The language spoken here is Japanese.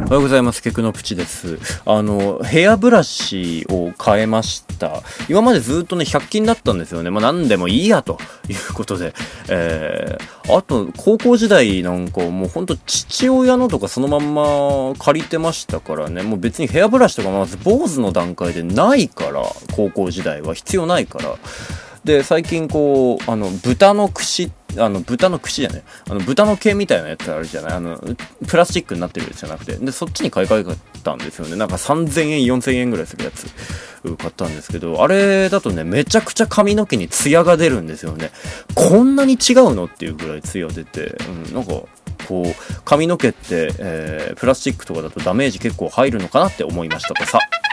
おはようございます。ケクノプチです。ヘアブラシを変えました。今までずっとね、100均だったんですよね。何でもいいやということで。あと、高校時代なんかもうほんと父親のとかそのまんま借りてましたからね。もう別にヘアブラシとかまず坊主の段階でないから、高校時代は必要ないから。で、最近豚の串じゃね、豚の毛みたいなやつあるじゃない、プラスチックになってるやつじゃなくて、で、そっちに買い替えたんですよね。なんか3000円、4000円ぐらいするやつ、買ったんですけど、あれだとね、めちゃくちゃ髪の毛にツヤが出るんですよね。こんなに違うのっていうぐらいツヤ出て、なんか、髪の毛って、プラスチックとかだとダメージ結構入るのかなって思いましたとさ。